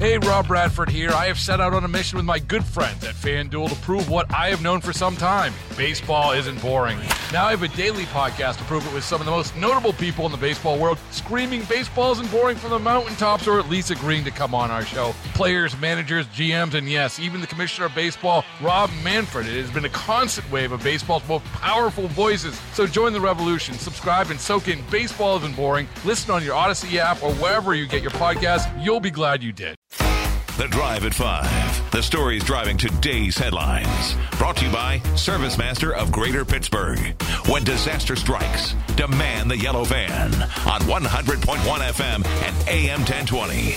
Hey, Rob Bradford here. I have set out on a mission with my good friends at FanDuel to prove what I have known for some time. Baseball isn't boring. Now I have a daily podcast to prove it with some of the most notable people in the baseball world, screaming baseball isn't boring from the mountaintops, or at least agreeing to come on our show. Players, managers, GMs, and yes, even the commissioner of baseball, Rob Manfred. It has been a constant wave of baseball's most powerful voices. So join the revolution. Subscribe and soak in Baseball Isn't Boring. Listen on your Odyssey app or wherever you get your podcasts. You'll be glad you did. The Drive at 5. The stories driving today's headlines. Brought to you by ServiceMaster of Greater Pittsburgh. When disaster strikes, demand the yellow van on 100.1 FM and AM 1020.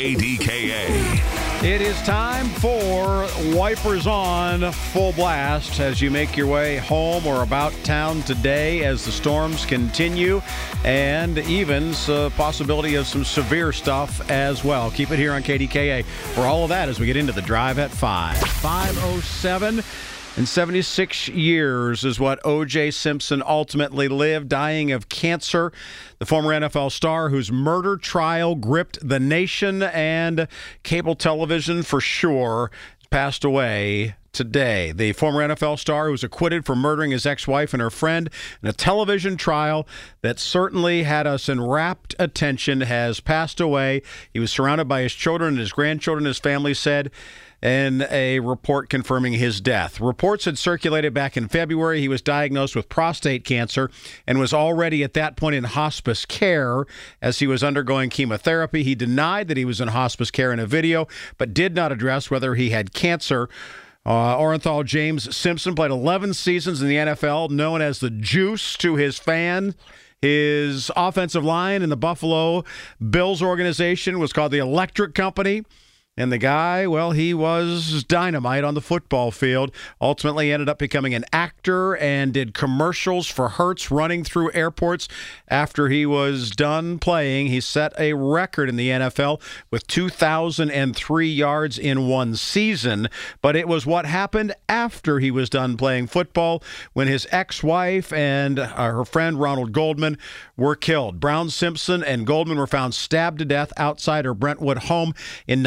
KDKA. It is time for Wipers On full blast as you make your way home or about town today as the storms continue, and even a possibility of some severe stuff as well. Keep it here on KDKA for all of that as we get into the Drive at 5. 5:07 and 76 years is what O.J. Simpson ultimately lived, dying of cancer. The former NFL star whose murder trial gripped the nation and cable television for sure passed away today. The former NFL star who was acquitted for murdering his ex-wife and her friend in a television trial that certainly had us in rapt attention has passed away. He was surrounded by his children and his grandchildren, his family said, in a report confirming his death. Reports had circulated back in February. He was diagnosed with prostate cancer and was already at that point in hospice care as he was undergoing chemotherapy. He denied that he was in hospice care in a video, but did not address whether he had cancer. Orenthal James Simpson played 11 seasons in the NFL, known as the Juice to his fan. His offensive line in the Buffalo Bills organization was called the Electric Company. And the guy, well, he was dynamite on the football field. Ultimately ended up becoming an actor and did commercials for Hertz running through airports after he was done playing. He set a record in the NFL with 2,003 yards in one season. But it was what happened after he was done playing football when his ex-wife and her friend Ronald Goldman were killed. Brown Simpson and Goldman were found stabbed to death outside her Brentwood home in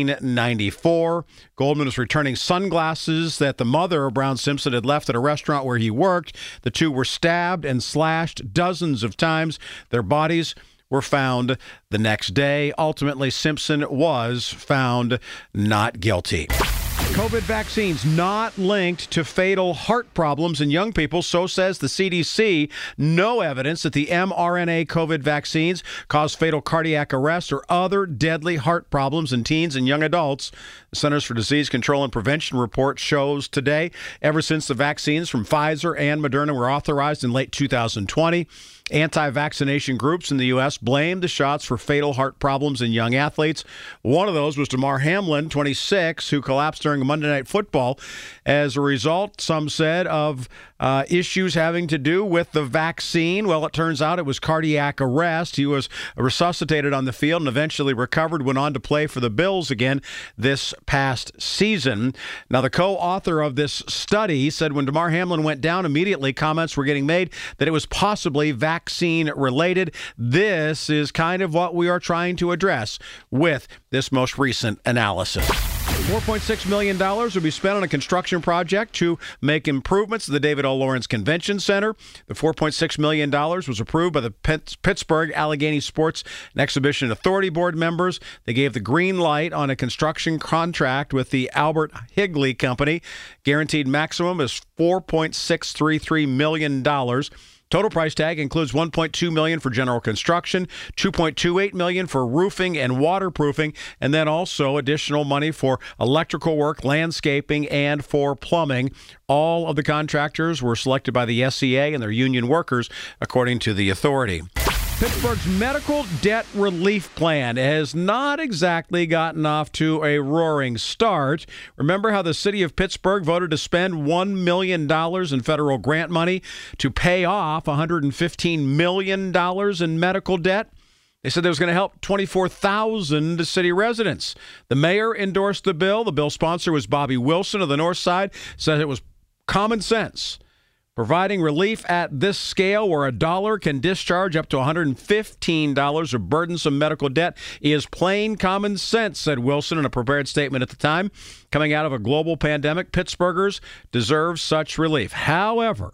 1994. Goldman was returning sunglasses that the mother of Brown Simpson had left at a restaurant where he worked. The two were stabbed and slashed dozens of times. Their bodies were found the next day. Ultimately, Simpson was found not guilty. COVID vaccines not linked to fatal heart problems in young people, so says the CDC. No evidence that the mRNA COVID vaccines cause fatal cardiac arrest or other deadly heart problems in teens and young adults. The Centers for Disease Control and Prevention report shows today, ever since the vaccines from Pfizer and Moderna were authorized in late 2020, anti-vaccination groups in the U.S. blamed the shots for fatal heart problems in young athletes. One of those was Damar Hamlin, 26, who collapsed during Monday Night Football as a result, some said, of issues having to do with the vaccine. Well, it turns out it was cardiac arrest. He was resuscitated on the field and eventually recovered, went on to play for the Bills again this past season. Now, the co-author of this study said when Damar Hamlin went down, immediately comments were getting made that it was possibly vaccine related. This is kind of what we are trying to address with this most recent analysis. $4.6 million will be spent on a construction project to make improvements to the David O. Lawrence Convention Center. The $4.6 million was approved by the Pittsburgh Allegheny Sports and Exhibition Authority Board members. They gave the green light on a construction contract with the Albert Higley Company. Guaranteed maximum is $4.633 million. Total price tag includes $1.2 million for general construction, $2.28 million for roofing and waterproofing, and then also additional money for electrical work, landscaping, and for plumbing. All of the contractors were selected by the SCA and their union workers, according to the authority. Pittsburgh's medical debt relief plan has not exactly gotten off to a roaring start. Remember how the city of Pittsburgh voted to spend $1 million in federal grant money to pay off $115 million in medical debt? They said that was going to help 24,000 city residents. The mayor endorsed the bill. The bill sponsor was Bobby Wilson of the North Side, said it was common sense. Providing relief at this scale, where $1 can discharge up to $115 of burdensome medical debt, is plain common sense, said Wilson in a prepared statement at the time. Coming out of a global pandemic, Pittsburghers deserve such relief. However,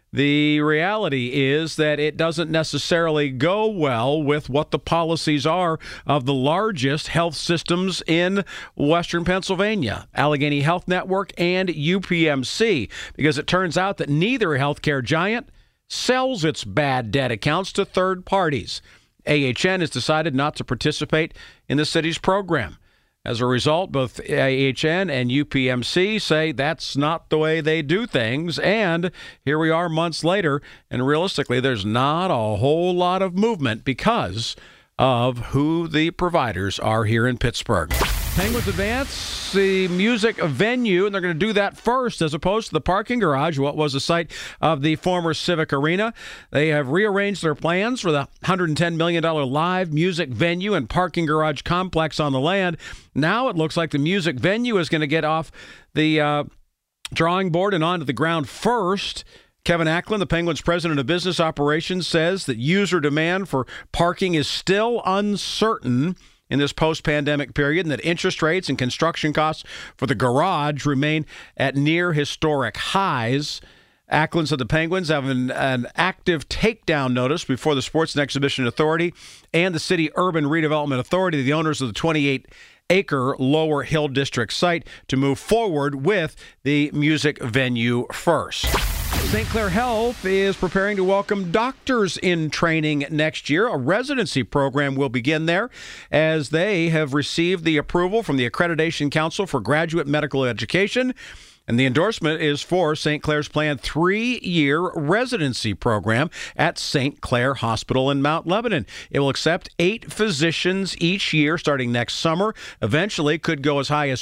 the reality is that it doesn't necessarily go well with what the policies are of the largest health systems in Western Pennsylvania, Allegheny Health Network and UPMC, because it turns out that neither healthcare giant sells its bad debt accounts to third parties. AHN has decided not to participate in the city's program. As a result, both AHN and UPMC say that's not the way they do things, and here we are months later, and realistically, there's not a whole lot of movement because of who the providers are here in Pittsburgh. Penguins advance the music venue, and they're going to do that first as opposed to the parking garage, what was the site of the former Civic Arena. They have rearranged their plans for the $110 million live music venue and parking garage complex on the land. Now it looks like the music venue is going to get off the drawing board and onto the ground first. Kevin Acklin, the Penguins' president of business operations, says that user demand for parking is still uncertain in this post-pandemic period, and that interest rates and construction costs for the garage remain at near historic highs. Acklin said the Penguins have an active takedown notice before the Sports and Exhibition Authority and the City Urban Redevelopment Authority, the owners of the 28-acre Lower Hill District site, to move forward with the music venue first. St. Clair Health is preparing to welcome doctors in training next year. A residency program will begin there as they have received the approval from the Accreditation Council for Graduate Medical Education. And the endorsement is for St. Clair's planned 3-year residency program at St. Clair Hospital in Mount Lebanon. It will accept 8 physicians each year starting next summer. Eventually could go as high as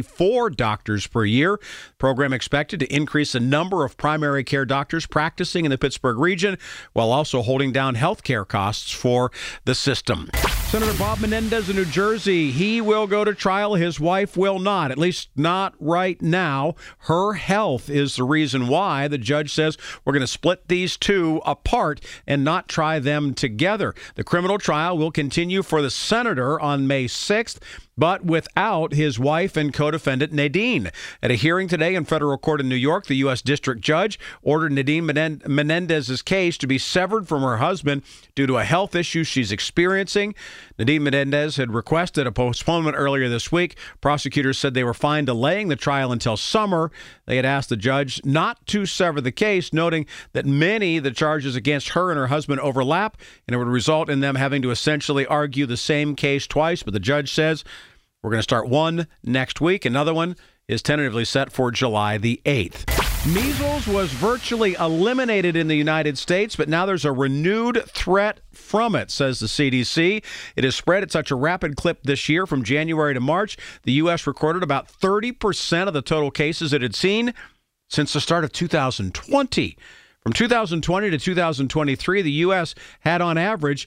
24 doctors per year. Program expected to increase the number of primary care doctors practicing in the Pittsburgh region while also holding down health care costs for the system. Senator Bob Menendez of New Jersey, he will go to trial. His wife will not, at least not right now. Her health is the reason why. The judge says we're going to split these two apart and not try them together. The criminal trial will continue for the senator on May 6th, but without his wife and co-defendant Nadine. At a hearing today in federal court in New York, the U.S. District Judge ordered Nadine Menendez's case to be severed from her husband due to a health issue she's experiencing. Nadine Menendez had requested a postponement earlier this week. Prosecutors said they were fine delaying the trial until summer. They had asked the judge not to sever the case, noting that many of the charges against her and her husband overlap, and it would result in them having to essentially argue the same case twice. But the judge says we're going to start one next week. Another one is tentatively set for July the 8th. Measles was virtually eliminated in the United States, but now there's a renewed threat from it, says the CDC. It has spread at such a rapid clip this year. From January to March, the U.S. recorded about 30% of the total cases it had seen since the start of 2020. From 2020 to 2023, the U.S. had on average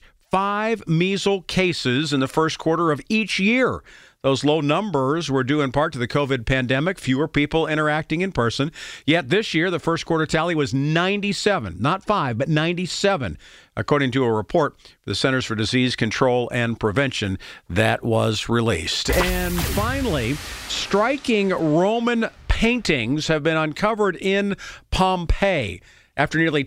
5 measles cases in the first quarter of each year. Those low numbers were due in part to the COVID pandemic, fewer people interacting in person. Yet this year, the first quarter tally was 97, not 5, but 97, according to a report for the Centers for Disease Control and Prevention that was released. And finally, striking Roman paintings have been uncovered in Pompeii. After nearly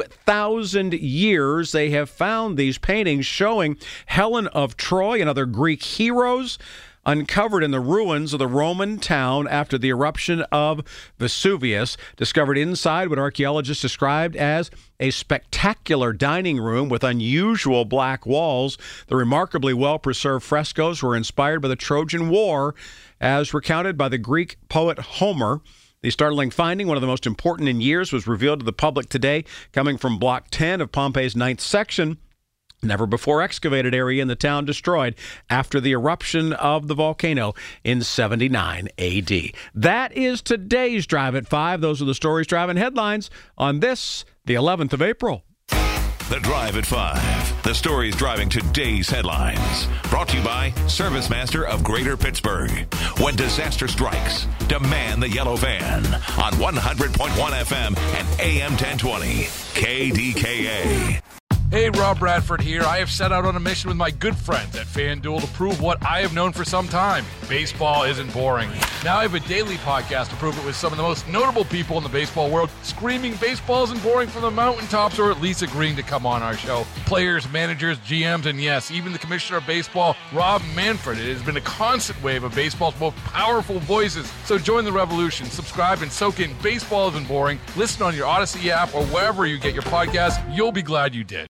2,000 years, they have found these paintings showing Helen of Troy and other Greek heroes uncovered in the ruins of the Roman town after the eruption of Vesuvius, discovered inside what archaeologists described as a spectacular dining room with unusual black walls. The remarkably well-preserved frescoes were inspired by the Trojan War, as recounted by the Greek poet Homer. The startling finding, one of the most important in years, was revealed to the public today, coming from Block 10 of Pompeii's 9th section. Never before excavated area in the town destroyed after the eruption of the volcano in 79 A.D. That is today's Drive at 5. Those are the stories driving headlines on this, the 11th of April. The Drive at 5. The stories driving today's headlines. Brought to you by ServiceMaster of Greater Pittsburgh. When disaster strikes, demand the yellow van on 100.1 FM and AM 1020. KDKA. Hey, Rob Bradford here. I have set out on a mission with my good friends at FanDuel to prove what I have known for some time. Baseball isn't boring. Now I have a daily podcast to prove it with some of the most notable people in the baseball world, screaming baseball isn't boring from the mountaintops, or at least agreeing to come on our show. Players, managers, GMs, and yes, even the commissioner of baseball, Rob Manfred. It has been a constant wave of baseball's most powerful voices. So join the revolution. Subscribe and soak in Baseball Isn't Boring. Listen on your Odyssey app or wherever you get your podcasts. You'll be glad you did.